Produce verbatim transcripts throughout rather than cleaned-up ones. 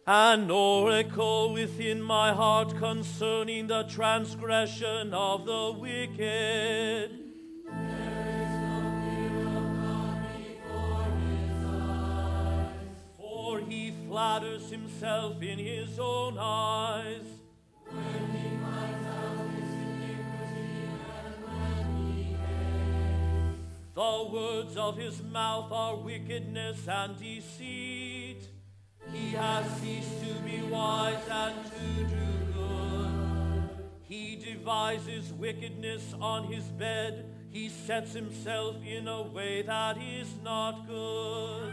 An oracle within my heart concerning the transgression of the wicked. For he flatters himself in his own eyes. When he finds out his iniquity and when he hates. The words of his mouth are wickedness and deceit. He has ceased to be wise and to do good. He devises wickedness on his bed. He sets himself in a way that is not good.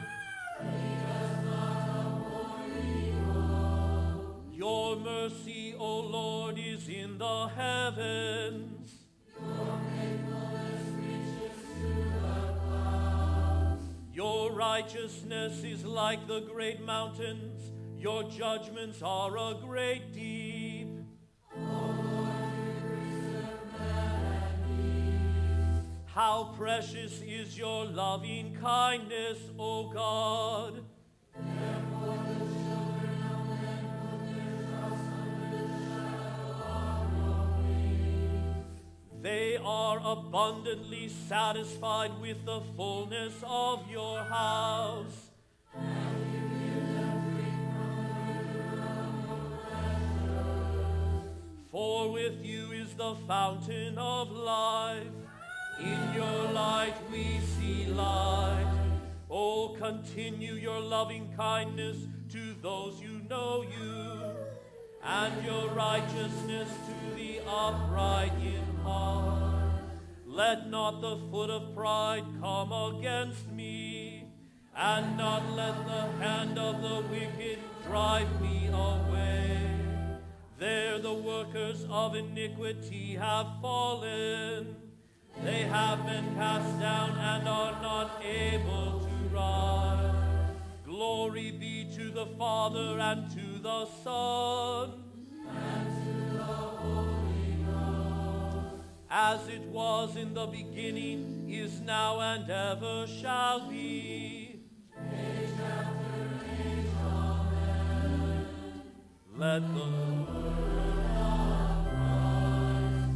Your mercy, O Lord, is in the heavens. Your faithfulness reaches to the clouds. Your righteousness is like the great mountains. Your judgments are a great deep. O Lord, you preserve man and beast. How precious is your loving kindness, O God. Therefore the children of men put their trust under the shadow of your wings. They are abundantly satisfied with the fullness of your house. And you give them drink from the river of your pleasures. For with you is the fountain of life. In your light we see light. Oh, continue your loving kindness to those who know you, and your righteousness to the upright in heart. Let not the foot of pride come against me, and not let the hand of the wicked drive me away. There the workers of iniquity have fallen. They have been cast down and are not able to rise. Glory be to the Father and to the Son and to the Holy Ghost, as it was in the beginning, is now, and ever shall be. age after age. Amen. Let the word of Christ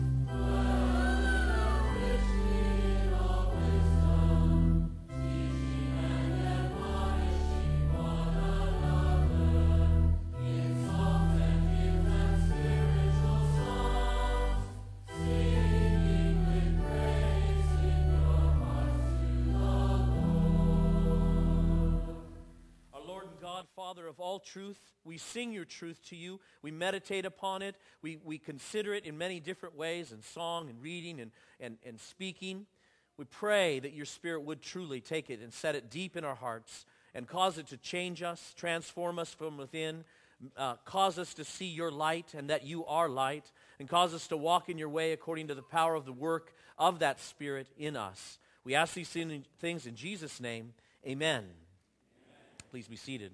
dwell richly in all wisdom, teaching and admonishing one another in psalms and hymns and spiritual songs, singing with praise in your hearts to the Lord. Our Lord and God, Father of all truth, we sing your truth to you. We meditate upon it. We, we consider it in many different ways, in song and reading and, and, and speaking. We pray that your Spirit would truly take it and set it deep in our hearts and cause it to change us, transform us from within, uh, cause us to see your light and that you are light, and cause us to walk in your way according to the power of the work of that Spirit in us. We ask these things in Jesus' name. Amen. Please be seated.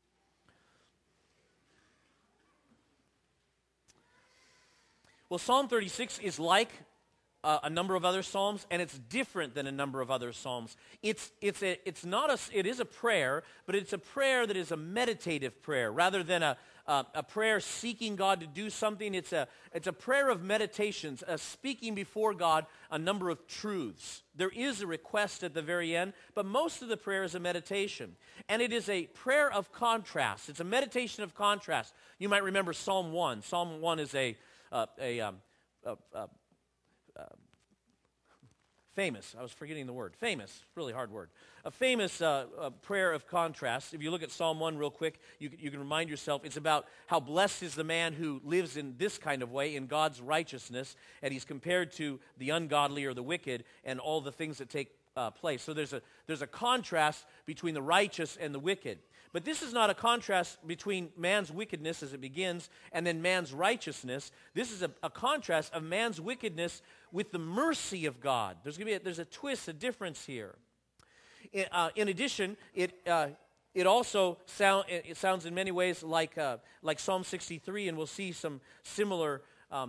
Well, Psalm thirty-six is like uh, a number of other psalms, and it's different than a number of other psalms. It's it's a it's not a it is a prayer, but it's a prayer that is a meditative prayer rather than a a, a prayer seeking God to do something. It's a it's a prayer of meditations, a speaking before God a number of truths. There is a request at the very end, but most of the prayer is a meditation, and it is a prayer of contrast. It's a meditation of contrast. You might remember Psalm one. Psalm one is a Uh, a, um, uh, uh, uh, famous, I was forgetting the word, famous, really hard word, a famous uh, uh, prayer of contrast. If you look at Psalm one real quick, you, you can remind yourself, it's about how blessed is the man who lives in this kind of way, in God's righteousness, and he's compared to the ungodly or the wicked and all the things that take uh, place. So there's a, there's a contrast between the righteous and the wicked. But this is not a contrast between man's wickedness as it begins and then man's righteousness. This is a, a contrast of man's wickedness with the mercy of God. There's going to be a, there's a twist, a difference here. In, uh, in addition, it uh, it also sound it, it sounds in many ways like uh, like Psalm sixty-three, and we'll see some similar um,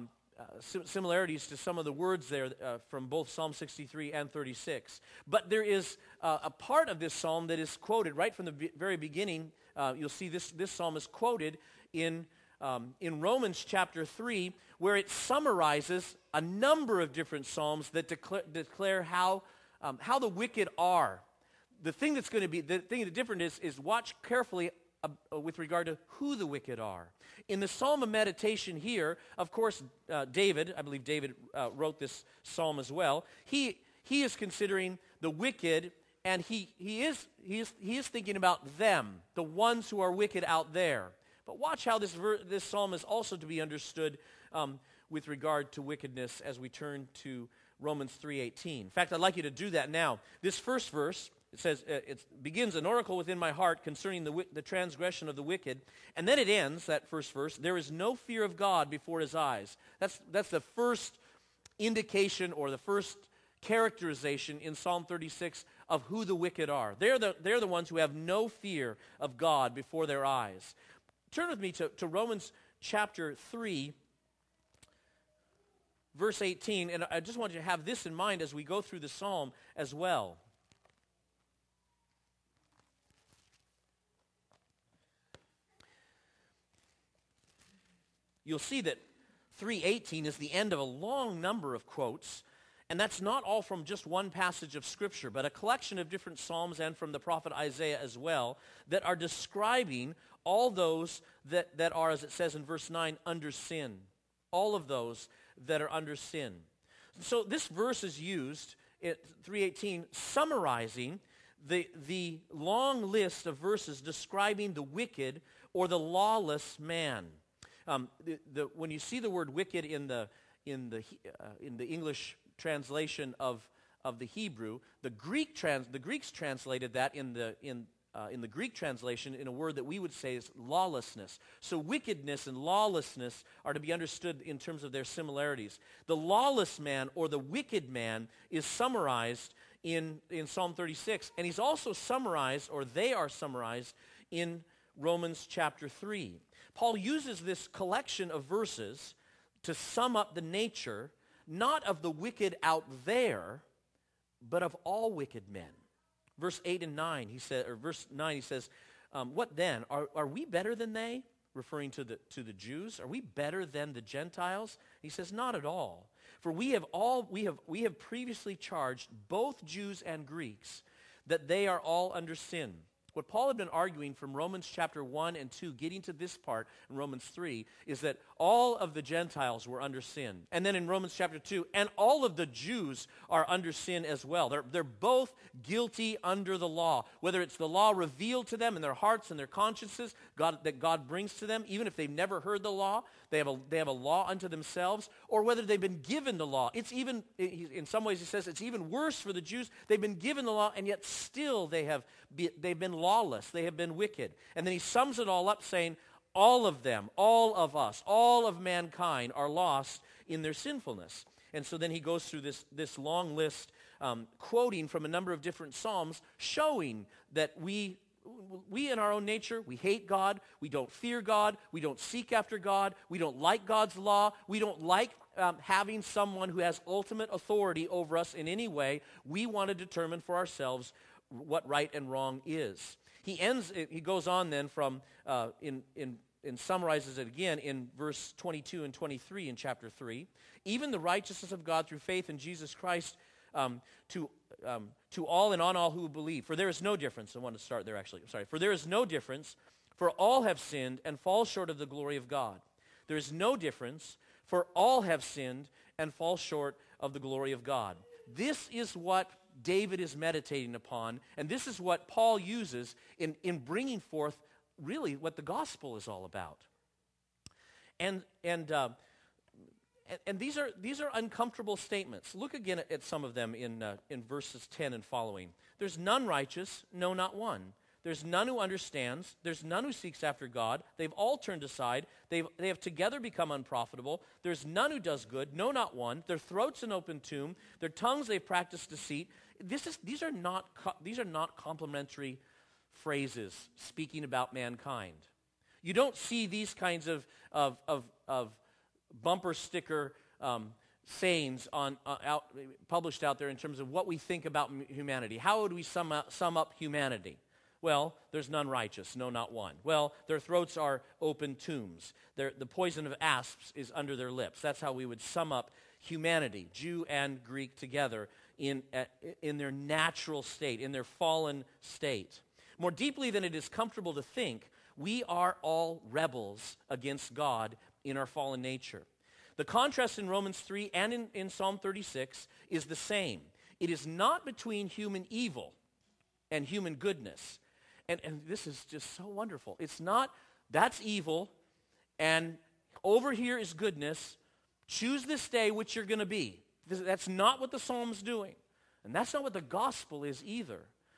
sim- similarities to some of the words there uh, from both Psalm sixty-three and thirty-six. But there is uh, a part of this psalm that is quoted right from the be- very beginning. Uh, you'll see this, this psalm is quoted in, um, in Romans chapter three, where it summarizes a number of different psalms that declare, declare how, um, how the wicked are. The thing that's going to be, the thing that's different is, is watch carefully uh, with regard to who the wicked are. In the Psalm of Meditation here, of course, uh, David, I believe David uh, wrote this psalm as well. He he is considering the wicked, and he he is he is he is thinking about them, the ones who are wicked out there. But watch how this ver- this psalm is also to be understood um, with regard to wickedness as we turn to Romans three eighteen. In fact, I'd like you to do that now. This first verse. It says, uh, it begins, an oracle within my heart concerning the, wi- the transgression of the wicked. And then it ends, that first verse, there is no fear of God before his eyes. That's, that's the first indication or the first characterization in Psalm thirty-six of who the wicked are. They're the, they're the ones who have no fear of God before their eyes. Turn with me to, to Romans chapter three, verse eighteen. And I just want you to have this in mind as we go through the psalm as well. You'll see that three eighteen is the end of a long number of quotes, and that's not all from just one passage of Scripture, but a collection of different psalms and from the prophet Isaiah as well that are describing all those that, that are, as it says in verse nine, under sin. All of those that are under sin. So this verse is used at three eighteen summarizing the, the long list of verses describing the wicked or the lawless man. Um, the, the, when you see the word wicked in the in the uh, in the English translation of of the Hebrew, the Greek trans the Greeks translated that in the in uh, in the Greek translation in a word that we would say is lawlessness. So wickedness and lawlessness are to be understood in terms of their similarities. The lawless man or the wicked man is summarized in in Psalm thirty-six, and he's also summarized, or they are summarized in Romans chapter three. Paul uses this collection of verses to sum up the nature, not of the wicked out there, but of all wicked men. Verse eight and nine, he said, or verse nine, he says, um, "What then? Are, are we better than they?" Referring to the to the Jews. Are we better than the Gentiles? He says, "Not at all. For we have all we have we have previously charged both Jews and Greeks that they are all under sin." What Paul had been arguing from Romans chapter one and two, getting to this part in Romans three, is that all of the Gentiles were under sin. And then in Romans chapter two, and all of the Jews are under sin as well. They're, they're both guilty under the law. Whether it's the law revealed to them in their hearts and their consciences, God, that God brings to them, even if they've never heard the law, they have a, they have a law unto themselves, or whether they've been given the law. It's even, in some ways he says, it's even worse for the Jews. They've been given the law, and yet still they have be, they've been lawless. They have been wicked. And then he sums it all up saying, all of them, all of us, all of mankind are lost in their sinfulness. And so then he goes through this, this long list, um, quoting from a number of different psalms, showing that we, we in our own nature, we hate God, we don't fear God, we don't seek after God, we don't like God's law, we don't like um, having someone who has ultimate authority over us in any way. We want to determine for ourselves what right and wrong is. He ends. He goes on then from uh, in in and summarizes it again in verse twenty-two and twenty-three in chapter three. Even the righteousness of God through faith in Jesus Christ um, to um, to all and on all who believe. For there is no difference. I want to start there actually. Sorry. For there is no difference. For all have sinned and fall short of the glory of God. There is no difference. For all have sinned and fall short of the glory of God. This is what David is meditating upon, and this is what Paul uses in, in bringing forth really what the gospel is all about. And and uh, and, and these are these are uncomfortable statements. Look again at, at some of them in uh, in verses ten and following. There's none righteous, no, not one. There's none who understands. There's none who seeks after God. They've all turned aside. They've, they have together become unprofitable. There's none who does good, no, not one. Their throats an open tomb. Their tongues they practice deceit. This is, these are not these are not complimentary phrases speaking about mankind. You don't see these kinds of of of, of bumper sticker um, sayings on uh, out, published out there in terms of what we think about m- humanity. How would we sum up, sum up humanity? Well, there's none righteous, no, not one. Well, their throats are open tombs. Their, the poison of asps is under their lips. That's how we would sum up humanity, Jew and Greek together, in, uh, in their natural state, in their fallen state. More deeply than it is comfortable to think, we are all rebels against God in our fallen nature. The contrast in Romans three and in, in Psalm thirty-six is the same. It is not between human evil and human goodness. And, and this is just so wonderful. It's not, that's evil, and over here is goodness. Choose this day which you're going to be. That's not what the Psalm's doing. And that's not what the gospel is either.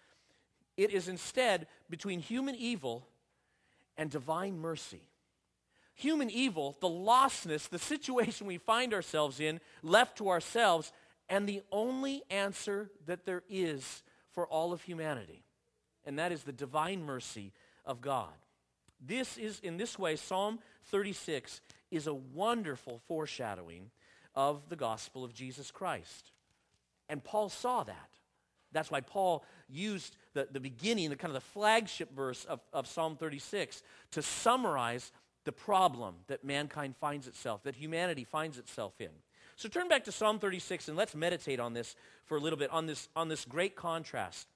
It is instead between human evil and divine mercy. Human evil, the lostness, the situation we find ourselves in, left to ourselves, and the only answer that there is for all of humanity. And that is the divine mercy of God. This is, in this way, Psalm thirty-six is a wonderful foreshadowing of the gospel of Jesus Christ. And Paul saw that. That's why Paul used the, the beginning, the kind of the flagship verse of, of Psalm thirty-six to summarize the problem that mankind finds itself, that humanity finds itself in. So turn back to Psalm thirty-six and let's meditate on this for a little bit, on this, on this great contrast.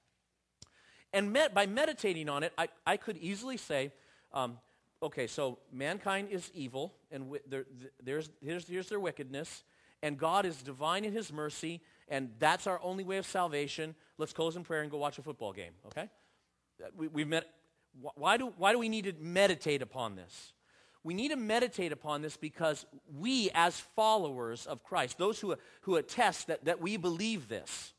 And met, by meditating on it, I, I could easily say, um, okay, so mankind is evil, and w- there, th- there's, here's, here's their wickedness, and God is divine in his mercy, and that's our only way of salvation. Let's close in prayer and go watch a football game, okay? We, we've met, why, do, why do we need to meditate upon this? We need to meditate upon this because we, as followers of Christ, those who, who attest that, that we believe this,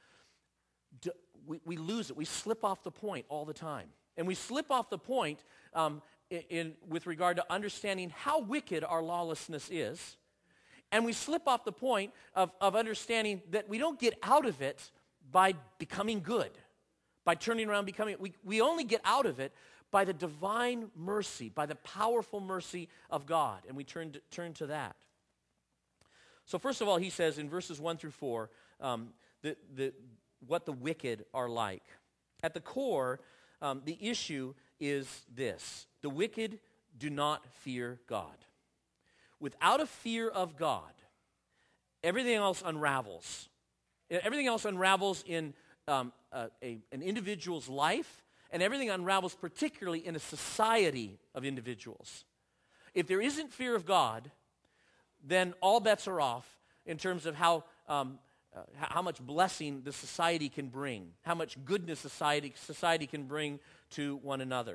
do, we, we lose it. We slip off the point all the time. And we slip off the point um, in, in, with regard to understanding how wicked our lawlessness is. And we slip off the point of, of understanding that we don't get out of it by becoming good, by turning around becoming, we, we only get out of it by the divine mercy, by the powerful mercy of God. And we turn to, turn to that. So first of all, he says in verses one through four, um, the, the, what the wicked are like. At the core, um, the issue is this. The wicked do not fear God. Without a fear of God, everything else unravels. Everything else unravels in um, a, a, an individual's life, and everything unravels particularly in a society of individuals. If there isn't fear of God, then all bets are off in terms of how um, uh, how much blessing the society can bring, how much goodness society society can bring to one another.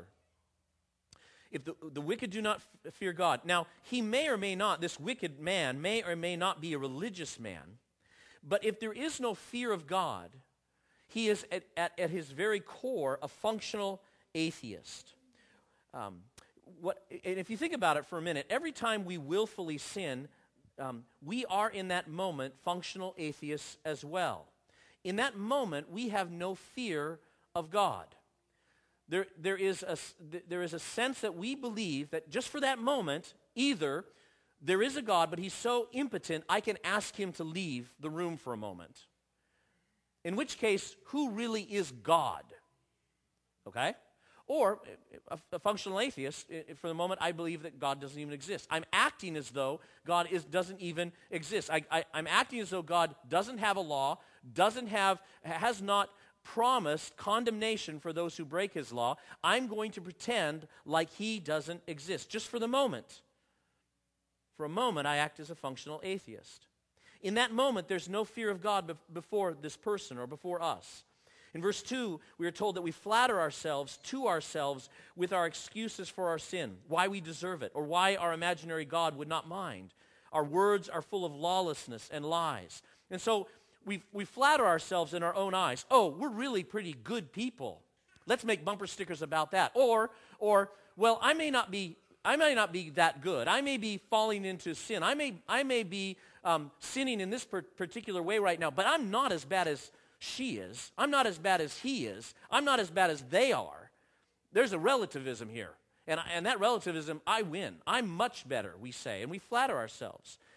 If the, the wicked do not f- fear God. Now, he may or may not, this wicked man may or may not be a religious man, but if there is no fear of God, he is at, at, at his very core a functional atheist. Um, what, and if you think about it for a minute, every time we willfully sin, um, we are in that moment functional atheists as well. In that moment, we have no fear of God. There, there, is a, there is a sense that we believe that just for that moment, either there is a God, but he's so impotent, I can ask him to leave the room for a moment. In which case, who really is God? Okay? Or, a, a functional atheist, for the moment, I believe that God doesn't even exist. I'm acting as though God is, doesn't even exist. I, I, I'm acting as though God doesn't have a law, doesn't have, has not promised condemnation for those who break his law. I'm going to pretend like he doesn't exist, just for the moment. For a moment, I act as a functional atheist. In that moment, there's no fear of God be- before this person or before us. In verse two, we are told that we flatter ourselves to ourselves with our excuses for our sin, why we deserve it, or why our imaginary God would not mind. Our words are full of lawlessness and lies. And so we, we flatter ourselves in our own eyes. Oh, we're really pretty good people. Let's make bumper stickers about that. Or, or well, I may not be I may not be that good. I may be falling into sin. I may, I may be um, sinning in this per- particular way right now, but I'm not as bad as she is. I'm not as bad as he is. I'm not as bad as they are. There's a relativism here. And, and that relativism, I win. I'm much better, we say, and we flatter ourselves.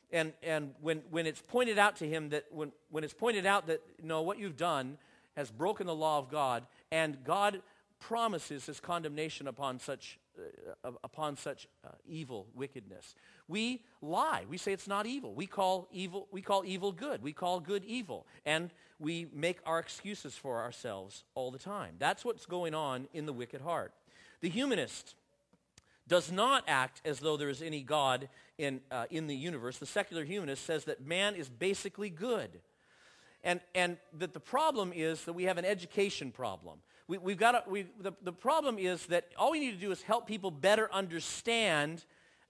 and and when, when it's pointed out to him that when, when it's pointed out that no, what you've done has broken the law of God, and God promises his condemnation upon such uh, upon such uh, evil wickedness, we lie. We say it's not evil. We call evil we call evil good. We call good evil, and we make our excuses for ourselves all the time. That's what's going on in the wicked heart. The humanist does not act as though there is any God in uh, in the universe. The secular humanist says that man is basically good. And and that the problem is that we have an education problem. We, we've got to, we, the, the problem is that all we need to do is help people better understand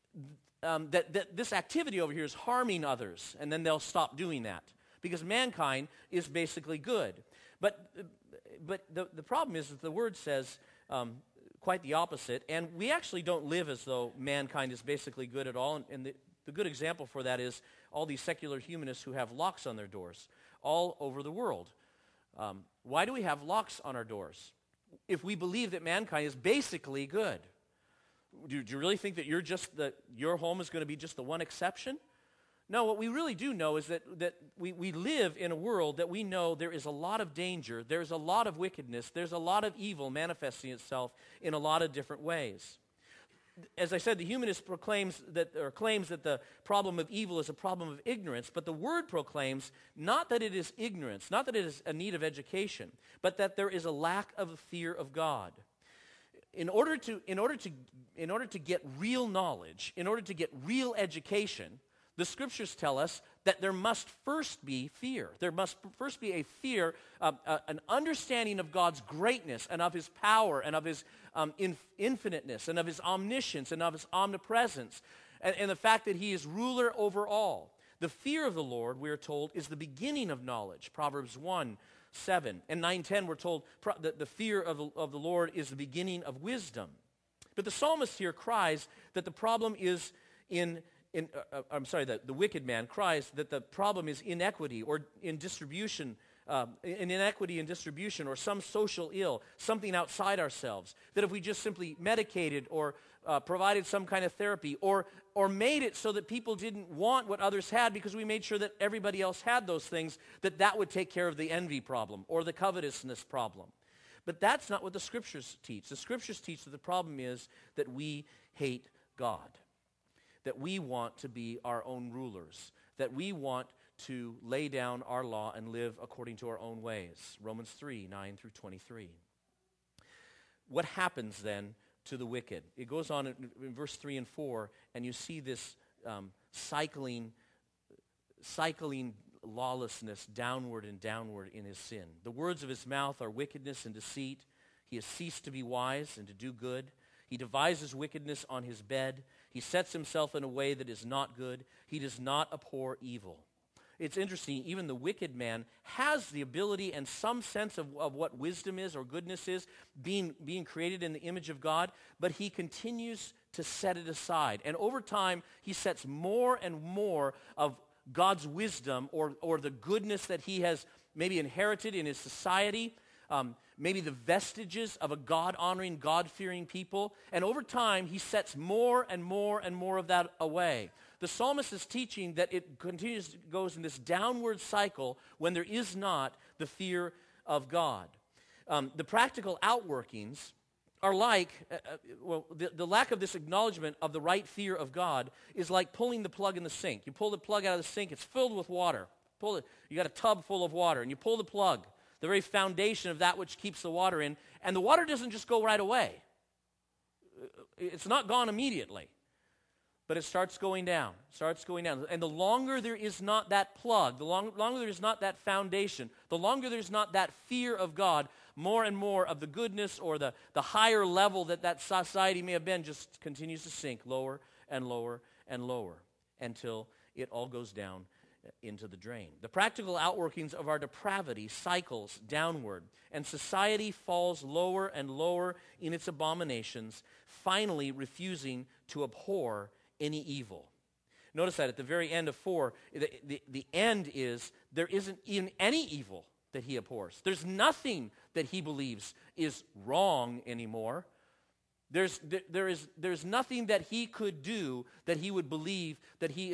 um, that, that this activity over here is harming others, and then they'll stop doing that. Because mankind is basically good. But but the, the problem is that the word says um, quite the opposite, and we actually don't live as though mankind is basically good at all. And, and the, the good example for that is all these secular humanists who have locks on their doors all over the world. Um, why do we have locks on our doors if we believe that mankind is basically good? Do, do you really think that you're just the, your home is going to be just the one exception? No, what we really do know is that, that we, we live in a world that we know there is a lot of danger, there's a lot of wickedness, there's a lot of evil manifesting itself in a lot of different ways. As I said, the humanist proclaims that, or claims that the problem of evil is a problem of ignorance, but the word proclaims not that it is ignorance, not that it is a need of education, but that there is a lack of fear of God. In order to, in order to, in order to get real knowledge, in order to get real education, the scriptures tell us that there must first be fear. There must first be a fear, uh, uh, an understanding of God's greatness and of his power and of his um, inf- infiniteness and of his omniscience and of his omnipresence and, and the fact that he is ruler over all. The fear of the Lord, we are told, is the beginning of knowledge. Proverbs one, seven. And nine ten, we're told pro- that the fear of the, of the Lord is the beginning of wisdom. But the psalmist here cries that the problem is in In, uh, I'm sorry, the, the wicked man cries that the problem is inequity or in distribution, uh, in inequity in distribution or some social ill, something outside ourselves. That if we just simply medicated or uh, provided some kind of therapy or, or made it so that people didn't want what others had because we made sure that everybody else had those things, that that would take care of the envy problem or the covetousness problem. But that's not what the scriptures teach. The scriptures teach that the problem is that we hate God. That we want to be our own rulers, that we want to lay down our law and live according to our own ways. Romans three, nine through twenty-three. What happens then to the wicked? It goes on in, in verse three and four, and you see this um, cycling, cycling lawlessness downward and downward in his sin. The words of his mouth are wickedness and deceit. He has ceased to be wise and to do good. He devises wickedness on his bed. He sets himself in a way that is not good. He does not abhor evil. It's interesting, even the wicked man has the ability and some sense of, of what wisdom is or goodness is, being, being created in the image of God, but he continues to set it aside. And over time, he sets more and more of God's wisdom or, or the goodness that he has maybe inherited in his society, um, maybe the vestiges of a God-honoring, God-fearing people. And over time, he sets more and more and more of that away. The psalmist is teaching that it continues, goes in this downward cycle when there is not the fear of God. Um, the practical outworkings are like, uh, uh, well, the, the lack of this acknowledgement of the right fear of God is like pulling the plug in the sink. You pull the plug out of the sink, it's filled with water. Pull it, you got a tub full of water, and you pull the plug, the very foundation of that which keeps the water in, and the water doesn't just go right away. It's not gone immediately, but it starts going down, starts going down. And the longer there is not that plug, the long, longer there is not that foundation, the longer there's not that fear of God, more and more of the goodness or the, the higher level that that society may have been just continues to sink lower and lower and lower until it all goes down into the drain. The practical outworkings of our depravity cycles downward, and society falls lower and lower in its abominations, finally refusing to abhor any evil. Notice that at the very end of four, the, the, the end is there isn't even any evil that he abhors. There's nothing that he believes is wrong anymore. There's, there is, there's nothing that he could do that he would believe that he is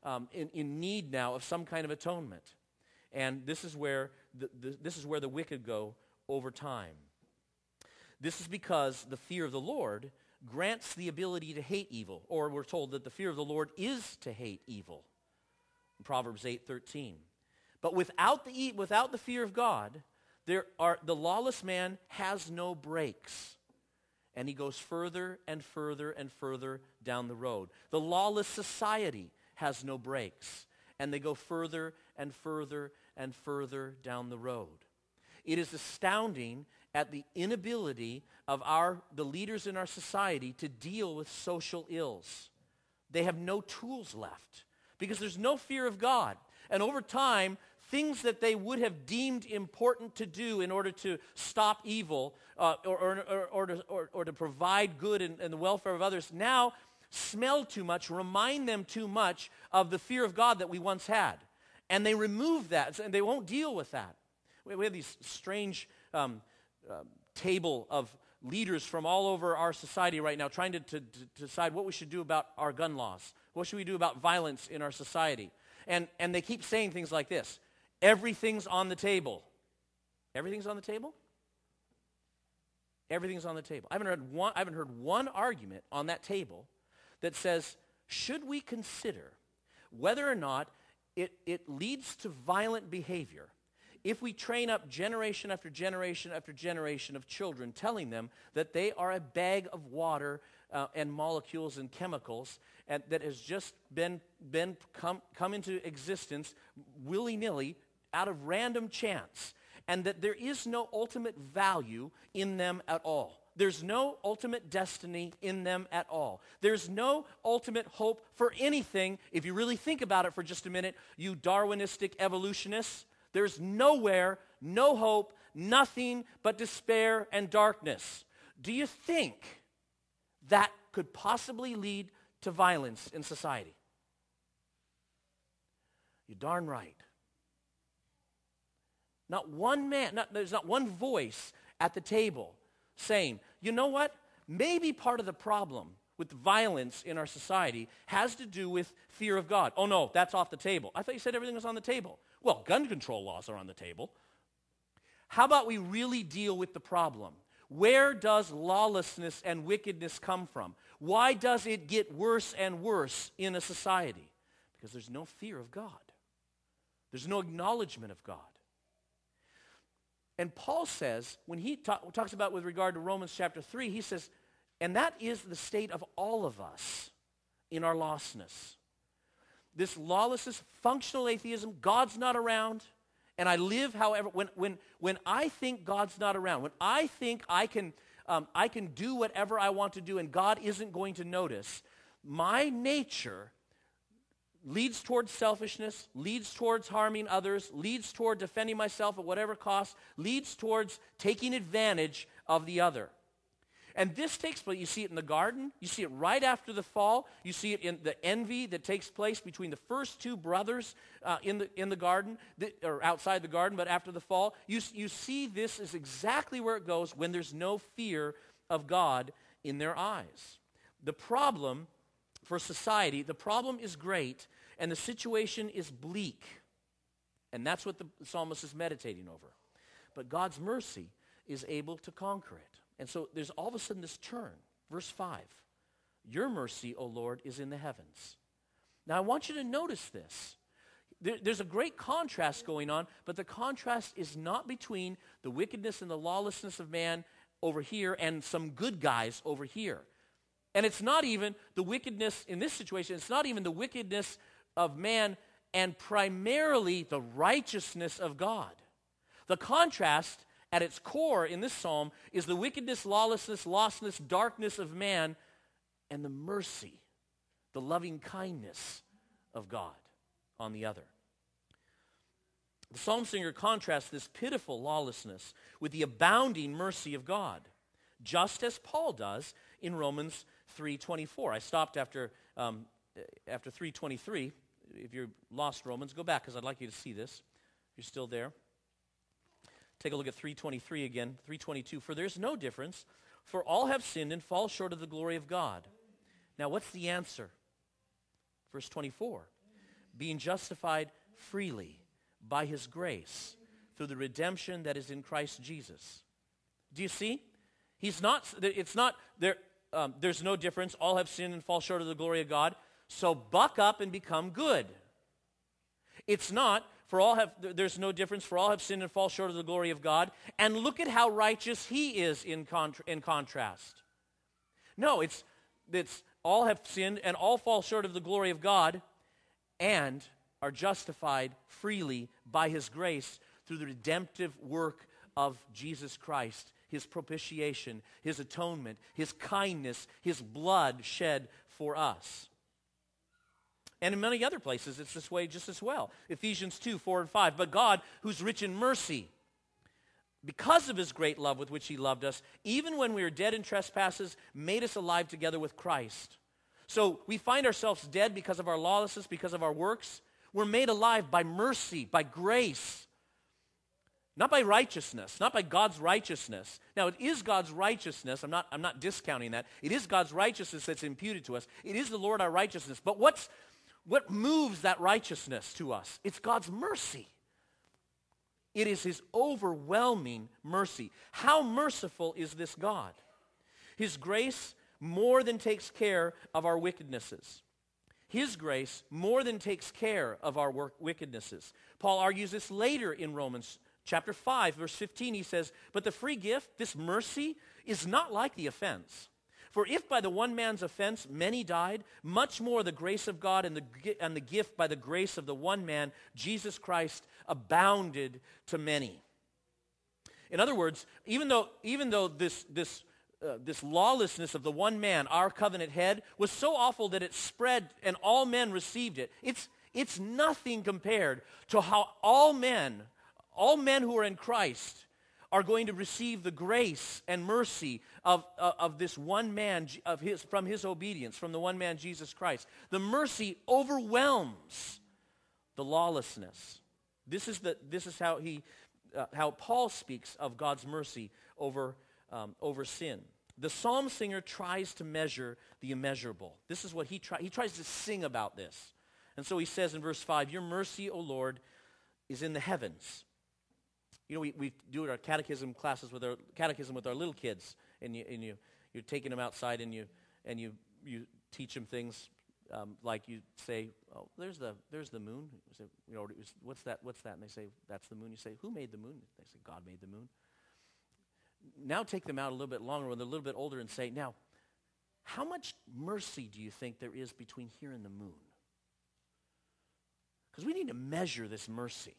um, in, in need now of some kind of atonement. And this is where the, the, this is where the wicked go over time. This is because the fear of the Lord grants the ability to hate evil, or we're told that the fear of the Lord is to hate evil. In Proverbs eight thirteen. But without the without the fear of God, there are the lawless man has no brakes. And he goes further and further and further down the road. The lawless society has no brakes, and they go further and further and further down the road. It is astounding at the inability of our the leaders in our society to deal with social ills. They have no tools left because there's no fear of God. And over time, things that they would have deemed important to do in order to stop evil uh, or, or, or, or, to, or, or to provide good and, and the welfare of others now smell too much, remind them too much of the fear of God that we once had. And they remove that, and they won't deal with that. We, we have these strange um, uh, table of leaders from all over our society right now trying to, to, to decide what we should do about our gun laws. What should we do about violence in our society? And, and they keep saying things like this. Everything's on the table. Everything's on the table? Everything's on the table. I haven't heard one, I haven't heard one argument on that table that says, should we consider whether or not it, it leads to violent behavior if we train up generation after generation after generation of children telling them that they are a bag of water uh, and molecules and chemicals and that has just been, been come, come into existence willy-nilly out of random chance, and that there is no ultimate value in them at all. There's no ultimate destiny in them at all. There's no ultimate hope for anything. If you really think about it for just a minute, you Darwinistic evolutionists, there's nowhere, no hope, nothing but despair and darkness. Do you think that could possibly lead to violence in society? You're darn right. Not one man, not, there's not one voice at the table saying, you know what? Maybe part of the problem with violence in our society has to do with fear of God. Oh no, that's off the table. I thought you said everything was on the table. Well, gun control laws are on the table. How about we really deal with the problem? Where does lawlessness and wickedness come from? Why does it get worse and worse in a society? Because there's no fear of God. There's no acknowledgement of God. And Paul says, when he talk, talks about with regard to Romans chapter three, he says, and that is the state of all of us in our lostness. This lawlessness, functional atheism, God's not around, and I live however, when, when, when I think God's not around, when I think I can, um, I can do whatever I want to do and God isn't going to notice, my nature leads towards selfishness, leads towards harming others, leads toward defending myself at whatever cost, leads towards taking advantage of the other. And this takes place, you see it in the garden, you see it right after the fall, you see it in the envy that takes place between the first two brothers uh, in the in the garden, the, or outside the garden, but after the fall. You, you see this is exactly where it goes when there's no fear of God in their eyes. The problem for society, the problem is great, and the situation is bleak. And that's what the psalmist is meditating over. But God's mercy is able to conquer it. And so there's all of a sudden this turn. Verse five. Your mercy, O Lord, is in the heavens. Now I want you to notice this. There, there's a great contrast going on, but the contrast is not between the wickedness and the lawlessness of man over here and some good guys over here. And it's not even the wickedness in this situation, it's not even the wickedness of man and primarily the righteousness of God. The contrast at its core in this psalm is the wickedness, lawlessness, lostness, darkness of man and the mercy, the loving kindness of God on the other. The psalm singer contrasts this pitiful lawlessness with the abounding mercy of God, just as Paul does in Romans three twenty-four. I stopped after um, after three twenty-three. If you're lost Romans, go back because I'd like you to see this. If you're still there. Take a look at three twenty-three again, three twenty-two. For there's no difference, for all have sinned and fall short of the glory of God. Now what's the answer? Verse twenty-four. being justified freely by his grace through the redemption that is in Christ Jesus. Do you see? He's not, it's not, there. Um, there's no difference. All have sinned and fall short of the glory of God. So buck up and become good. It's not, for all have, there's no difference, for all have sinned and fall short of the glory of God. And look at how righteous he is in, contra- in contrast. No, it's, it's all have sinned and all fall short of the glory of God and are justified freely by his grace through the redemptive work of Jesus Christ, his propitiation, his atonement, his kindness, his blood shed for us. And in many other places, it's this way just as well. Ephesians two, four, and five. But God, who's rich in mercy, because of his great love with which he loved us, even when we were dead in trespasses, made us alive together with Christ. So we find ourselves dead because of our lawlessness, because of our works. We're made alive by mercy, by grace. Not by righteousness, not by God's righteousness. Now, it is God's righteousness. I'm not, I'm not discounting that. It is God's righteousness that's imputed to us. It is the Lord our righteousness. But what's, what moves that righteousness to us? It's God's mercy. It is his overwhelming mercy. How merciful is this God? His grace more than takes care of our wickednesses. His grace more than takes care of our work, wickednesses. Paul argues this later in Romans chapter five, verse fifteen, he says, but the free gift, this mercy, is not like the offense. For if by the one man's offense many died, much more the grace of God and the, and the gift by the grace of the one man, Jesus Christ, abounded to many. In other words, even though, even though this, this, uh, this lawlessness of the one man, our covenant head, was so awful that it spread and all men received it, it's, it's nothing compared to how all men All men who are in Christ are going to receive the grace and mercy of, of, of this one man, of his, from his obedience, from the one man, Jesus Christ. The mercy overwhelms the lawlessness. This is, the, this is how, he, uh, how Paul speaks of God's mercy over, um, over sin. The psalm singer tries to measure the immeasurable. This is what he tries, he tries to sing about this. And so he says in verse five, your mercy, O Lord, is in the heavens. You know, we, we do our catechism classes with our catechism with our little kids, and you and you you're taking them outside, and you and you you teach them things um, like you say, oh, there's the there's the moon. You say, you know, what's that? What's that? And they say, that's the moon. You say, who made the moon? They say, God made the moon. Now take them out a little bit longer when they're a little bit older and say, now, how much mercy do you think there is between here and the moon? Because we need to measure this mercy.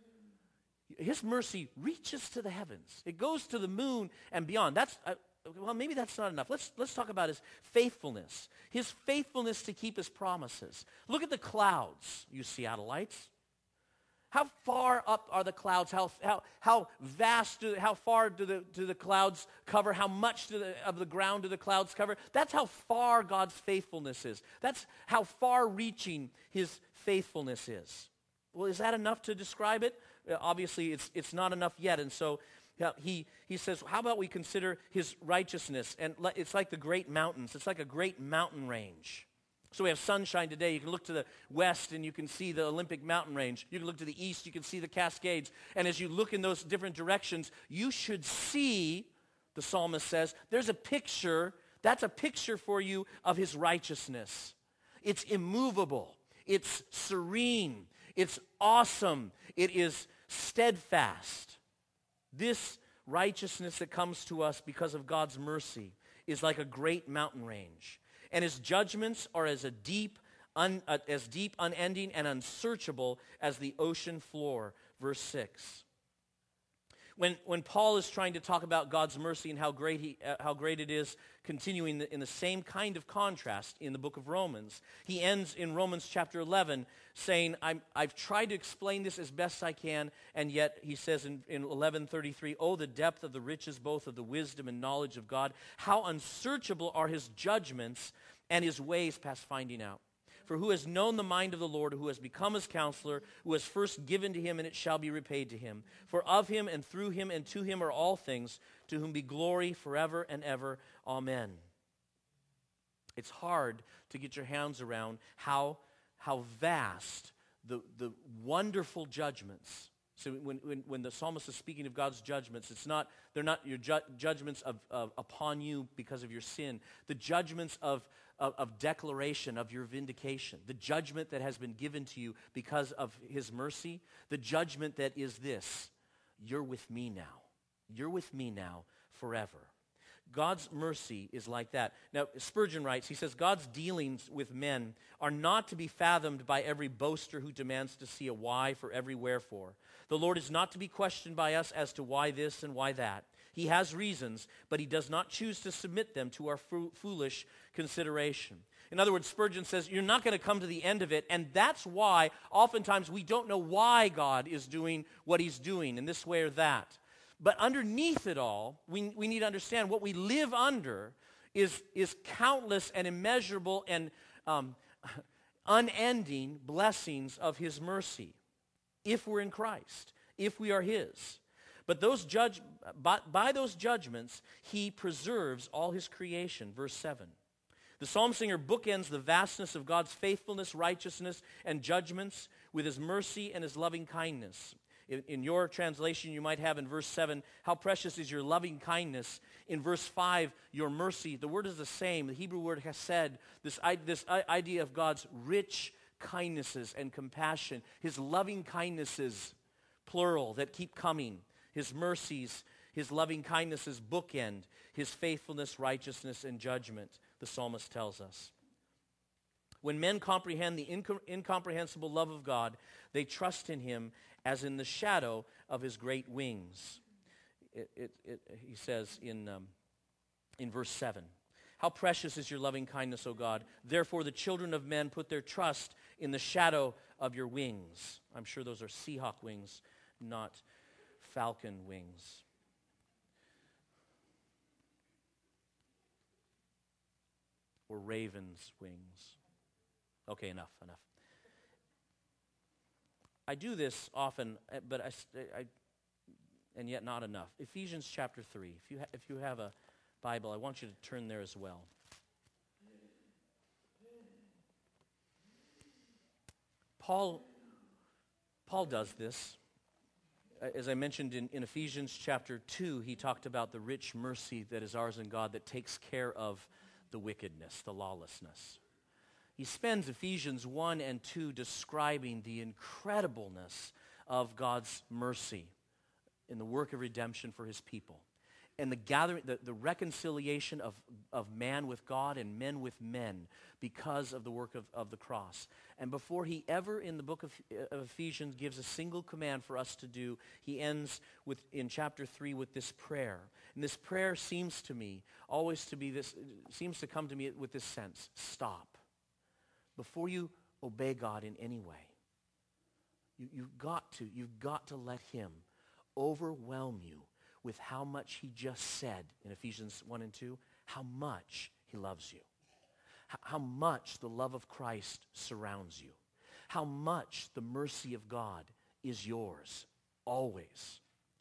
His mercy reaches to the heavens. It goes to the moon and beyond. That's uh, well, maybe that's not enough. Let's let's talk about his faithfulness. His faithfulness to keep his promises. Look at the clouds, you Seattleites. How far up are the clouds? How how how vast? Do, how far do the do the clouds cover? How much do the, of the ground do the clouds cover? That's how far God's faithfulness is. That's how far-reaching his faithfulness is. Well, is that enough to describe it? Uh, obviously, it's it's not enough yet. And so uh, he he says, how about we consider his righteousness? And le- it's like the great mountains. It's like a great mountain range. So we have sunshine today. You can look to the west and you can see the Olympic mountain range. You can look to the east, you can see the Cascades. And as you look in those different directions, you should see, the psalmist says, there's a picture, that's a picture for you of his righteousness. It's immovable. It's serene. It's awesome. It is steadfast. This righteousness that comes to us because of God's mercy is like a great mountain range. And his judgments are as a deep, un, uh, as deep, unending, and unsearchable as the ocean floor. Verse six. When when Paul is trying to talk about God's mercy and how great he uh, how great it is, continuing the, in the same kind of contrast in the book of Romans, he ends in Romans chapter eleven saying, I'm, I've tried to explain this as best I can, and yet he says in, in eleven thirty-three, oh, the depth of the riches both of the wisdom and knowledge of God, how unsearchable are his judgments and his ways past finding out. For who has known the mind of the Lord, who has become his counselor, who has first given to him, and it shall be repaid to him. For of him, and through him, and to him are all things, to whom be glory forever and ever. Amen. It's hard to get your hands around how, how vast the, the wonderful judgments. So when, when, when the psalmist is speaking of God's judgments, it's not, they're not your ju- judgments of, of, upon you because of your sin. The judgments of, of, of declaration of your vindication. The judgment that has been given to you because of his mercy. The judgment that is this: you're with me now. You're with me now forever. God's mercy is like that. Now, Spurgeon writes, he says, God's dealings with men are not to be fathomed by every boaster who demands to see a why for every wherefore. The Lord is not to be questioned by us as to why this and why that. He has reasons, but he does not choose to submit them to our fo- foolish consideration. In other words, Spurgeon says, you're not going to come to the end of it, and that's why oftentimes we don't know why God is doing what he's doing in this way or that. But underneath it all, we, we need to understand what we live under is, is countless and immeasurable and um, unending blessings of his mercy, if we're in Christ, if we are his. But those judge, by, by those judgments, he preserves all his creation, verse seven. The psalm singer bookends the vastness of God's faithfulness, righteousness, and judgments with his mercy and his loving kindness. In, in your translation, you might have in verse seven, how precious is your loving kindness. In verse five, your mercy. The word is the same. The Hebrew word hesed, this, this idea of God's rich kindnesses and compassion, his loving kindnesses, plural, that keep coming, his mercies, his loving kindnesses bookend, his faithfulness, righteousness, and judgment, the psalmist tells us. When men comprehend the incom- incomprehensible love of God, they trust in him as in the shadow of his great wings. It, it, it, he says in, um, in verse seven, how precious is your loving kindness, O God. Therefore the children of men put their trust in the shadow of your wings. I'm sure those are Seahawk wings, not falcon wings. Or raven's wings. Okay, enough, enough. I do this often, but I, I, and yet not enough. Ephesians chapter three. If you ha- if you have a Bible, I want you to turn there as well. Paul, Paul does this. As I mentioned in, in Ephesians chapter two, he talked about the rich mercy that is ours in God that takes care of the wickedness, the lawlessness. He spends Ephesians one and two describing the incredibleness of God's mercy in the work of redemption for his people. And the gathering, the, the reconciliation of, of man with God and men with men because of the work of, of the cross. And before he ever in the book of, of Ephesians gives a single command for us to do, he ends with in chapter three with this prayer. And this prayer seems to me always to be this, seems to come to me with this sense: stop. Before you obey God in any way, you, you've got to, you've got to let him overwhelm you with how much he just said in Ephesians one and two, how much he loves you, H- how much the love of Christ surrounds you, how much the mercy of God is yours always.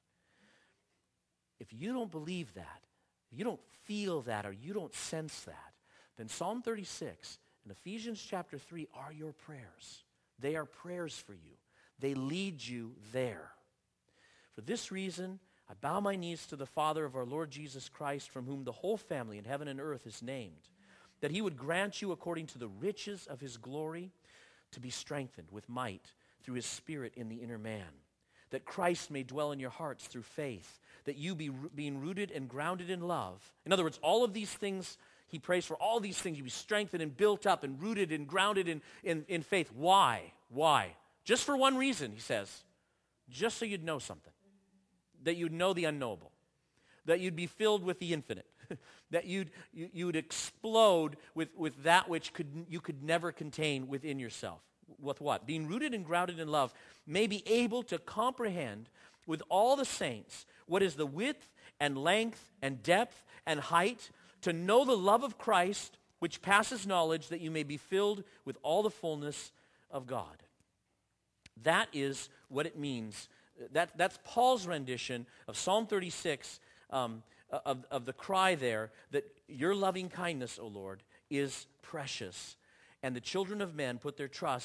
If you don't believe that, if you don't feel that, or you don't sense that, then Psalm thirty-six and Ephesians chapter three are your prayers. They are prayers for you. They lead you there. For this reason, I bow my knees to the Father of our Lord Jesus Christ, from whom the whole family in heaven and earth is named, that he would grant you according to the riches of his glory to be strengthened with might through his Spirit in the inner man, that Christ may dwell in your hearts through faith, that you be being rooted and grounded in love. In other words, all of these things he prays for, all these things, you be strengthened and built up and rooted and grounded in, in, in faith. Why? Why? Just for one reason, he says. Just so you'd know something. That you'd know the unknowable. That you'd be filled with the infinite. That you'd, you, you would explode with, with that which could, you could never contain within yourself. With what? Being rooted and grounded in love, may be able to comprehend with all the saints what is the width and length and depth and height, to know the love of Christ, which passes knowledge, that you may be filled with all the fullness of God. That is what it means. That, that's Paul's rendition of Psalm thirty-six, um, of, of the cry there, that your loving kindness, O Lord, is precious. And the children of men put their trust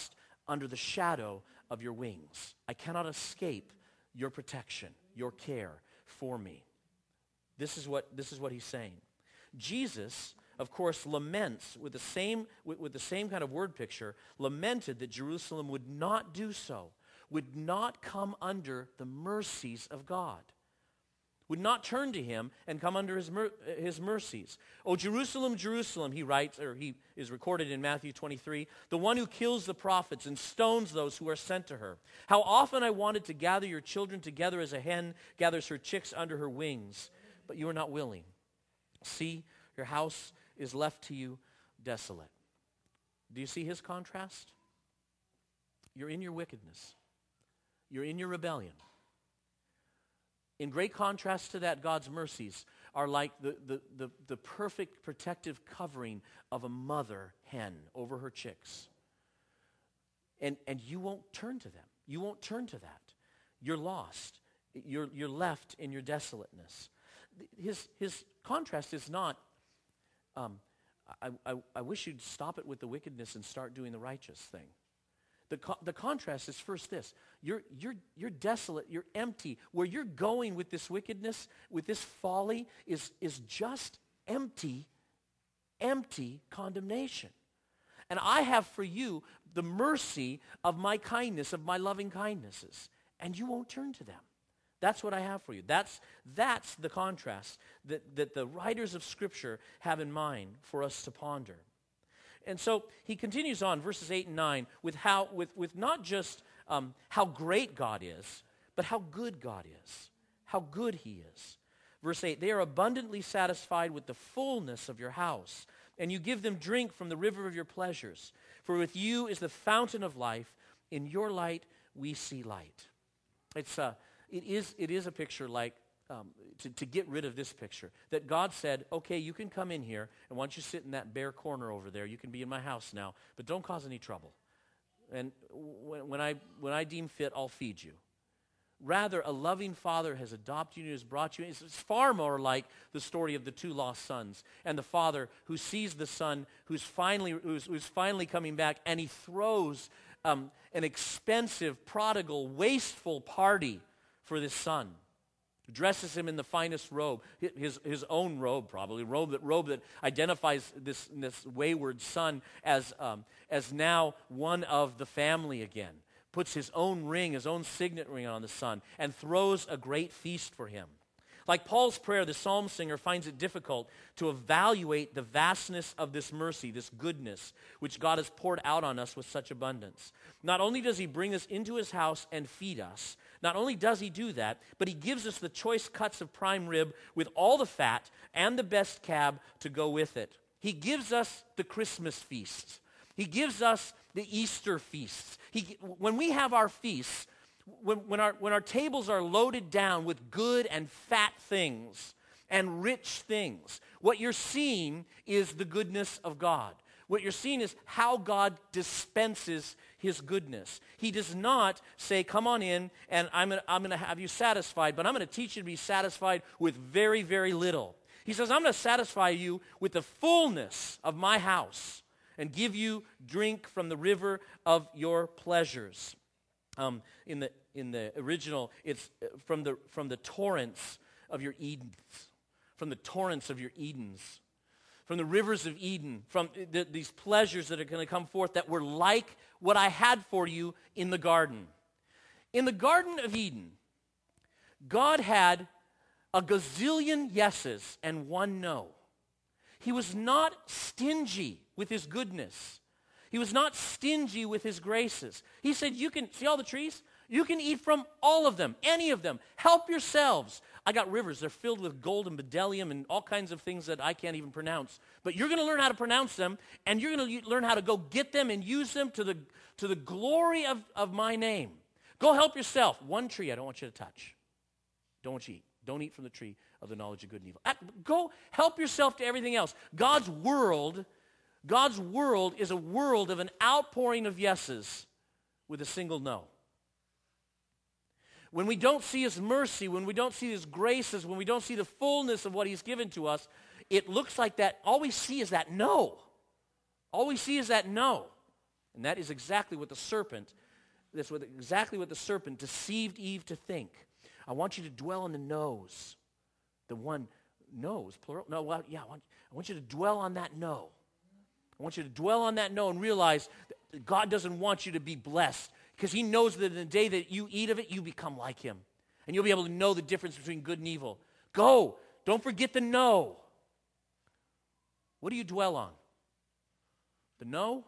under the shadow of your wings. I cannot escape your protection, your care for me. This is what, this is what he's saying. Jesus, of course, laments with the same, with, with the same kind of word picture, lamented that Jerusalem would not do so, would not come under the mercies of God, would not turn to him and come under his, mer- his mercies. "O Jerusalem, Jerusalem," he writes, or he is recorded in Matthew twenty-three, "the one who kills the prophets and stones those who are sent to her. How often I wanted to gather your children together as a hen gathers her chicks under her wings, but you are not willing. See, your house is left to you desolate." Do you see his contrast? You're in your wickedness. You're in your rebellion. In great contrast to that, God's mercies are like the, the, the, the perfect protective covering of a mother hen over her chicks. And, and you won't turn to them. You won't turn to that. You're lost. You're, you're left in your desolateness. His, his contrast is not, um, I, I, I wish you'd stop it with the wickedness and start doing the righteous thing. The, co- the contrast is first this. You're, you're, you're desolate. You're empty. Where you're going with this wickedness, with this folly, is, is just empty, empty condemnation. And I have for you the mercy of my kindness, of my loving kindnesses. And you won't turn to them. That's what I have for you. That's, that's the contrast that, that the writers of Scripture have in mind for us to ponder. And so he continues on, verses eight and nine, with how, with, with not just um, how great God is, but how good God is, how good he is. Verse eight, "They are abundantly satisfied with the fullness of your house, and you give them drink from the river of your pleasures. For with you is the fountain of life. In your light we see light." It's a, it is, it is a picture like, Um, to, to get rid of this picture, that God said, okay, you can come in here, and once you sit in that bare corner over there, you can be in my house now, but don't cause any trouble. And when, when I when I deem fit, I'll feed you. Rather, a loving father has adopted you and has brought you in. It's, it's far more like the story of the two lost sons, and the father who sees the son who's finally who's, who's finally coming back, and he throws um, an expensive, prodigal, wasteful party for this son. Dresses him in the finest robe, his, his own robe probably, robe that, robe that identifies this, this wayward son as, um, as now one of the family again. Puts his own ring, his own signet ring on the son, and throws a great feast for him. Like Paul's prayer, the psalm singer finds it difficult to evaluate the vastness of this mercy, this goodness, which God has poured out on us with such abundance. Not only does he bring us into his house and feed us, not only does he do that, but he gives us the choice cuts of prime rib with all the fat and the best cab to go with it. He gives us the Christmas feasts. He gives us the Easter feasts. He, when we have our feasts, when, when, our, when our tables are loaded down with good and fat things and rich things, what you're seeing is the goodness of God. What you're seeing is how God dispenses his goodness. He does not say, come on in and I'm going I'm to have you satisfied, but I'm going to teach you to be satisfied with very, very little. He says, I'm going to satisfy you with the fullness of my house and give you drink from the river of your pleasures. Um, in the in the original, it's from the from the torrents of your Edens, from the torrents of your Edens. From the rivers of Eden, from the, these pleasures that are going to come forth that were like what I had for you in the garden. In the Garden of Eden, God had a gazillion yeses and one no. He was not stingy with his goodness. He was not stingy with his graces. He said, you can, see all the trees? You can eat from all of them, any of them. Help yourselves. I got rivers. They're filled with gold and bdellium and all kinds of things that I can't even pronounce. But you're going to learn how to pronounce them, and you're going to learn how to go get them and use them to the, to the glory of, of my name. Go help yourself. One tree I don't want you to touch. Don't want you to eat. Don't eat from the tree of the knowledge of good and evil. Go help yourself to everything else. God's world, God's world is a world of an outpouring of yeses with a single no. When we don't see his mercy, when we don't see his graces, when we don't see the fullness of what he's given to us, it looks like that all we see is that no. All we see is that no. And that is exactly what the serpent, that's what, exactly what the serpent deceived Eve to think. I want you to dwell on the nose. The one nose, plural. No, well, yeah, I want, I want you to dwell on that no. I want you to dwell on that no and realize that God doesn't want you to be blessed, because he knows that in the day that you eat of it, you become like him. And you'll be able to know the difference between good and evil. Go. Don't forget the no. What do you dwell on? The no?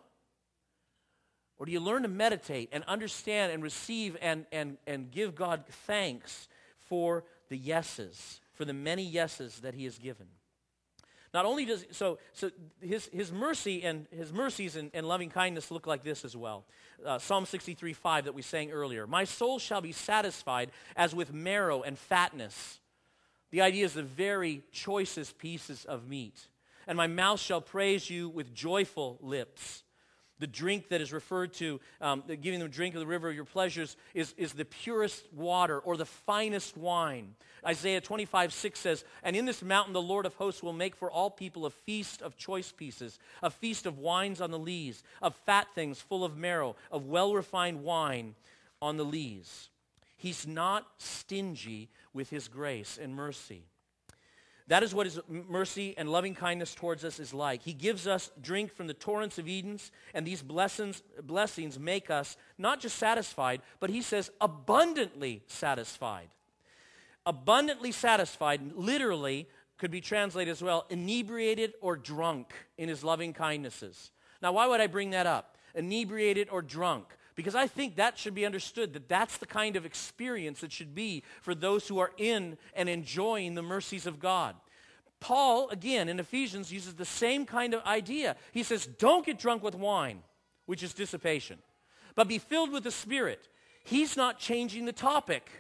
Or do you learn to meditate and understand and receive and, and, and give God thanks for the yeses, for the many yeses that he has given? Not only does, so so his, his mercy and his mercies and, and loving kindness look like this as well. Uh, Psalm sixty-three five that we sang earlier. My soul shall be satisfied as with marrow and fatness. The idea is the very choicest pieces of meat. And my mouth shall praise you with joyful lips. The drink that is referred to, um, giving them a drink of the river of your pleasures, is, is the purest water or the finest wine. Isaiah twenty-five six says, and in this mountain the Lord of hosts will make for all people a feast of choice pieces, a feast of wines on the lees, of fat things full of marrow, of well-refined wine on the lees. He's not stingy with his grace and mercy. That is what his mercy and loving kindness towards us is like. He gives us drink from the torrents of Edens, and these blessings, blessings make us not just satisfied, but he says abundantly satisfied. Abundantly satisfied literally could be translated as well, inebriated or drunk in his loving kindnesses. Now, why would I bring that up? Inebriated or drunk? Because I think that should be understood, that that's the kind of experience it should be for those who are in and enjoying the mercies of God. Paul, again, in Ephesians, uses the same kind of idea. He says, don't get drunk with wine, which is dissipation, but be filled with the Spirit. He's not changing the topic.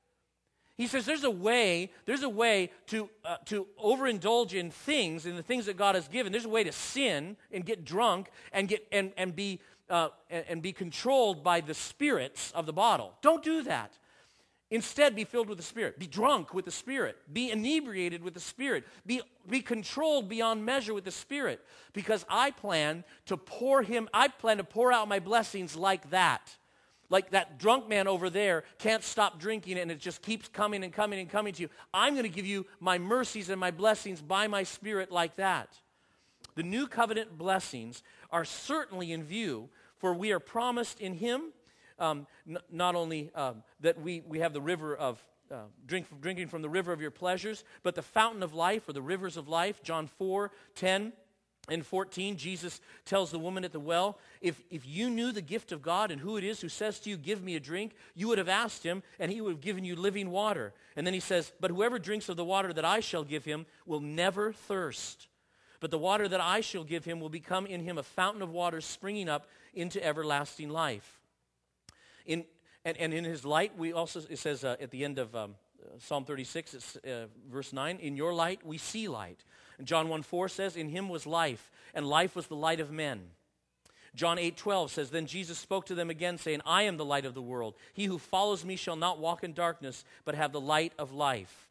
He says there's a way, there's a way to uh, to overindulge in things, in the things that God has given. There's a way to sin and get drunk and get and, and be Uh, and, and be controlled by the spirits of the bottle. Don't do that. Instead, be filled with the Spirit. Be drunk with the Spirit. Be inebriated with the Spirit. Be, be controlled beyond measure with the Spirit. Because I plan to pour him, I plan to pour out my blessings like that. Like that drunk man over there can't stop drinking and it just keeps coming and coming and coming to you. I'm going to give you my mercies and my blessings by my Spirit like that. The new covenant blessings are certainly in view, for we are promised in him um, n- not only um, that we, we have the river of, uh, drink, drinking from the river of your pleasures, but the fountain of life or the rivers of life. John four ten and fourteen, Jesus tells the woman at the well, if, if you knew the gift of God and who it is who says to you, give me a drink, you would have asked him and he would have given you living water. And then he says, but whoever drinks of the water that I shall give him will never thirst. But the water that I shall give him will become in him a fountain of water springing up into everlasting life. In and, and in his light, we also, it says uh, at the end of um, Psalm thirty-six, it's, uh, verse nine, in your light we see light. And John one four says, in him was life, and life was the light of men. John eight twelve says, then Jesus spoke to them again, saying, I am the light of the world. He who follows me shall not walk in darkness, but have the light of life.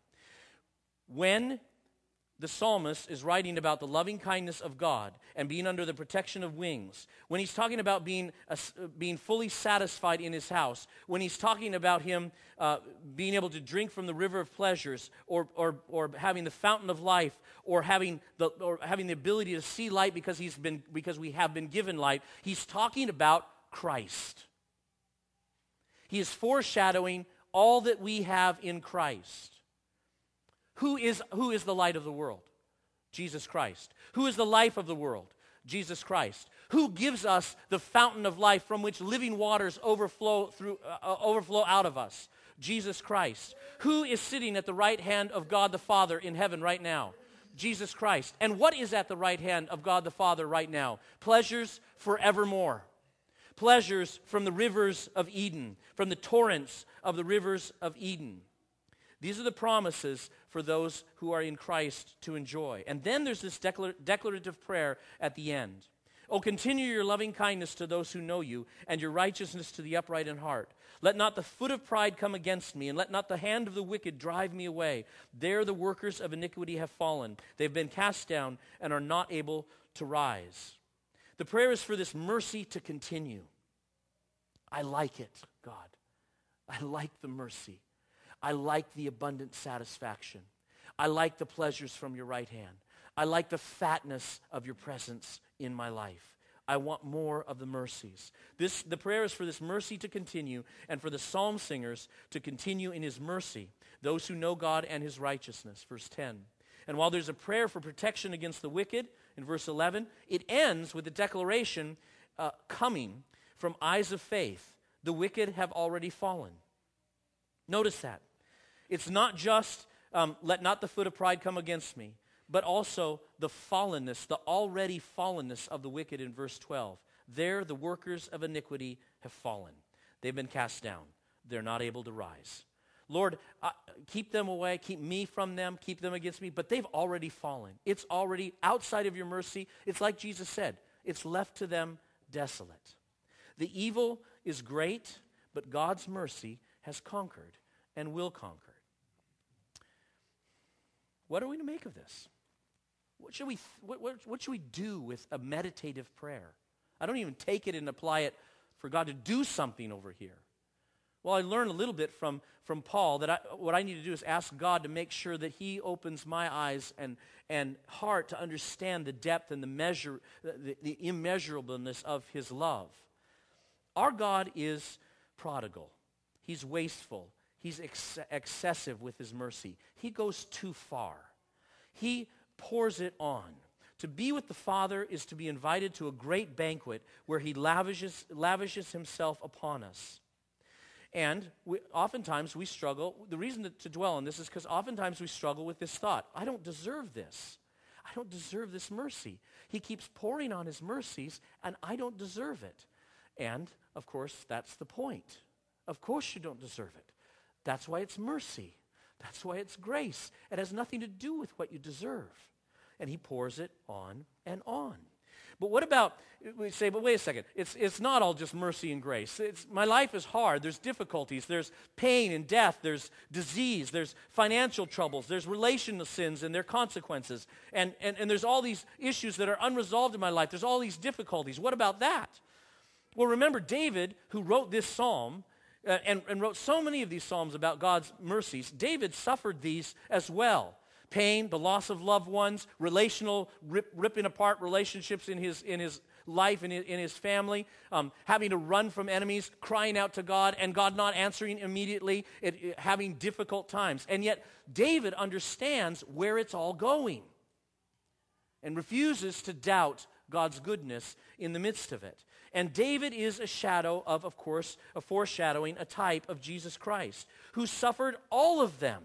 When the psalmist is writing about the loving kindness of God and being under the protection of wings, when he's talking about being uh, being fully satisfied in his house, when he's talking about him uh, being able to drink from the river of pleasures, or or or having the fountain of life, or having the or having the ability to see light because he's been because we have been given light, he's talking about Christ. He is foreshadowing all that we have in Christ. Who is, who is the light of the world? Jesus Christ. Who is the life of the world? Jesus Christ. Who gives us the fountain of life from which living waters overflow through, uh, overflow out of us? Jesus Christ. Who is sitting at the right hand of God the Father in heaven right now? Jesus Christ. And what is at the right hand of God the Father right now? Pleasures forevermore. Pleasures from the rivers of Eden, from the torrents of the rivers of Eden. These are the promises for those who are in Christ to enjoy. And then there's this declar- declarative prayer at the end. Oh, continue your loving kindness to those who know you, and your righteousness to the upright in heart. Let not the foot of pride come against me, and let not the hand of the wicked drive me away. There the workers of iniquity have fallen. They've been cast down and are not able to rise. The prayer is for this mercy to continue. I like it, God. I like the mercy. I like the abundant satisfaction. I like the pleasures from your right hand. I like the fatness of your presence in my life. I want more of the mercies. This, the prayer is for this mercy to continue and for the psalm singers to continue in his mercy, those who know God and his righteousness. Verse ten. And while there's a prayer for protection against the wicked in verse eleven, it ends with the declaration uh, coming from eyes of faith. The wicked have already fallen. Notice that. It's not just, um, let not the foot of pride come against me, but also the fallenness, the already fallenness of the wicked in verse twelve. There the workers of iniquity have fallen. They've been cast down. They're not able to rise. Lord, uh, keep them away, keep me from them, keep them against me, but they've already fallen. It's already outside of your mercy. It's like Jesus said, it's left to them desolate. The evil is great, but God's mercy has conquered and will conquer. What are we to make of this? What should we, what, what, what should we do with a meditative prayer? I don't even take it and apply it for God to do something over here. Well, I learned a little bit from, from Paul that I, what I need to do is ask God to make sure that he opens my eyes and, and heart to understand the depth and the measure, the, the immeasurableness of his love. Our God is prodigal. He's wasteful. He's ex- excessive with his mercy. He goes too far. He pours it on. To be with the Father is to be invited to a great banquet where he lavishes, lavishes himself upon us. And we, oftentimes we struggle. The reason to, to dwell on this is because oftentimes we struggle with this thought. I don't deserve this. I don't deserve this mercy. He keeps pouring on his mercies, and I don't deserve it. And, of course, that's the point. Of course you don't deserve it. That's why it's mercy. That's why it's grace. It has nothing to do with what you deserve. And he pours it on and on. But what about, we say, but wait a second, it's, it's not all just mercy and grace. It's, my life is hard. There's difficulties. There's pain and death. There's disease. There's financial troubles. There's relational sins and their consequences. And, and, and there's all these issues that are unresolved in my life. There's all these difficulties. What about that? Well, remember David, who wrote this psalm, uh, and, and wrote so many of these psalms about God's mercies. David suffered these as well. Pain, the loss of loved ones, relational, rip, ripping apart relationships in his in his life, in his, in his family, um, having to run from enemies, crying out to God, and God not answering immediately, it, it, having difficult times. And yet, David understands where it's all going and refuses to doubt God's goodness in the midst of it. And David is a shadow of, of course, a foreshadowing, a type of Jesus Christ, who suffered all of them.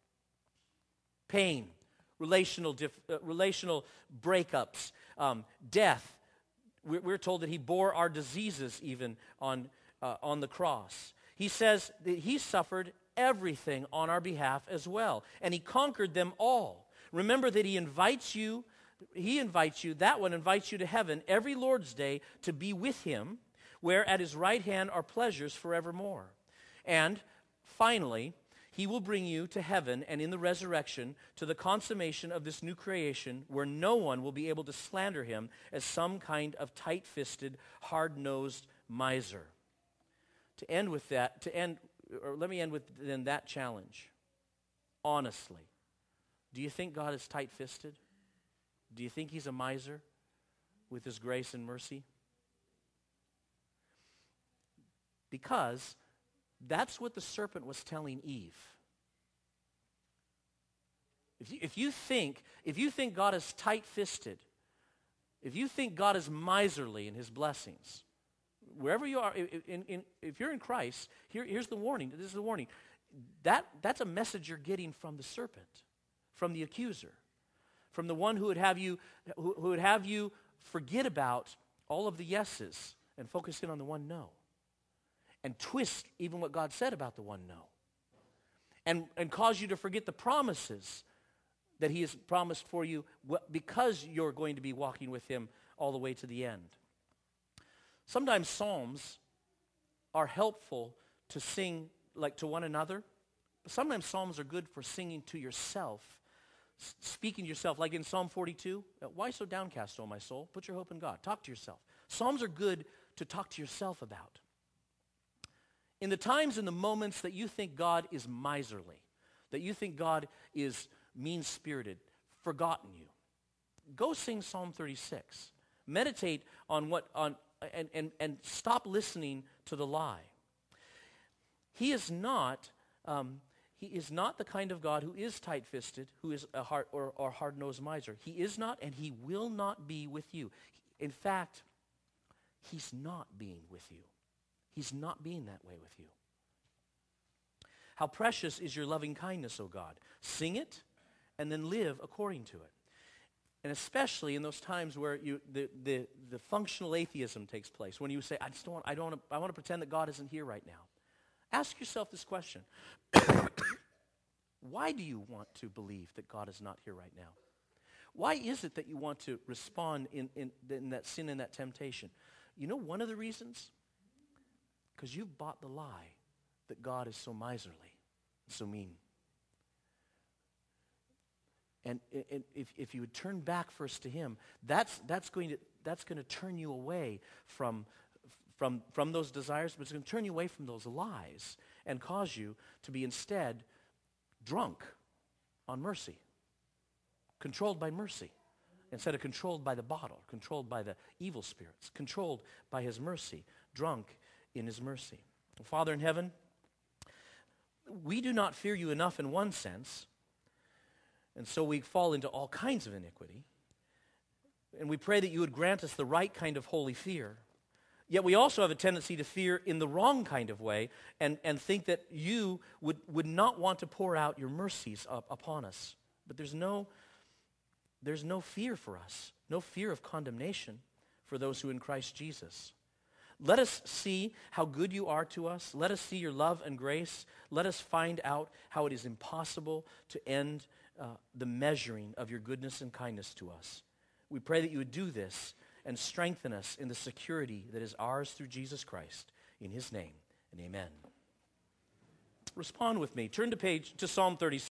Pain, relational, dif- uh, relational breakups, um, death. We're, we're told that he bore our diseases even on, uh, on the cross. He says that he suffered everything on our behalf as well, and he conquered them all. Remember that he invites you, he invites you, that one invites you to heaven every Lord's Day to be with him, where at his right hand are pleasures forevermore. And finally, he will bring you to heaven and in the resurrection to the consummation of this new creation where no one will be able to slander him as some kind of tight-fisted, hard-nosed miser. To end with that, to end, or let me end with then that challenge. Honestly, do you think God is tight-fisted? Do you think he's a miser with his grace and mercy? Because that's what the serpent was telling Eve. If you, if you think, if you think God is tight-fisted, if you think God is miserly in his blessings, wherever you are, in, in, if you're in Christ, here, here's the warning. This is the warning. That, that's a message you're getting from the serpent, from the accuser, from the one who would have you, who, who would have you forget about all of the yeses and focus in on the one no. And twist even what God said about the one no. And, and cause you to forget the promises that he has promised for you because you're going to be walking with him all the way to the end. Sometimes psalms are helpful to sing like to one another. But sometimes psalms are good for singing to yourself s- speaking to yourself, like in Psalm forty-two, uh, why so downcast, O my soul? Put your hope in God. Talk to yourself. Psalms are good to talk to yourself about. In the times and the moments that you think God is miserly, that you think God is mean-spirited, forgotten you, go sing Psalm thirty-six. Meditate on what, on, and, and, and stop listening to the lie. He is not, um, he is not the kind of God who is tight-fisted, who is a hard or, or hard-nosed miser. He is not, and he will not be with you. In fact, he's not being with you. He's not being that way with you. How precious is your loving kindness, O God. Sing it, and then live according to it. And especially in those times where you, the, the, the functional atheism takes place, when you say, I just don't want, I don't want to, I want to pretend that God isn't here right now. Ask yourself this question. Why do you want to believe that God is not here right now? Why is it that you want to respond in, in, in that sin and that temptation? You know one of the reasons? Because you've bought the lie that God is so miserly, so mean. And, and if, if you would turn back first to him, that's, that's, going to, that's going to turn you away from, from, from those desires, but it's going to turn you away from those lies and cause you to be instead drunk on mercy, controlled by mercy, instead of controlled by the bottle, controlled by the evil spirits, controlled by his mercy, drunk in his mercy. Father in heaven, we do not fear you enough in one sense, and so we fall into all kinds of iniquity. And we pray that you would grant us the right kind of holy fear. Yet we also have a tendency to fear in the wrong kind of way and, and think that you would, would not want to pour out your mercies up upon us. But there's no, there's no fear for us, no fear of condemnation for those who are in Christ Jesus. Let us see how good you are to us. Let us see your love and grace. Let us find out how it is impossible to end uh, the measuring of your goodness and kindness to us. We pray that you would do this and strengthen us in the security that is ours through Jesus Christ. In his name, and amen. Respond with me. Turn to page to Psalm thirty-six.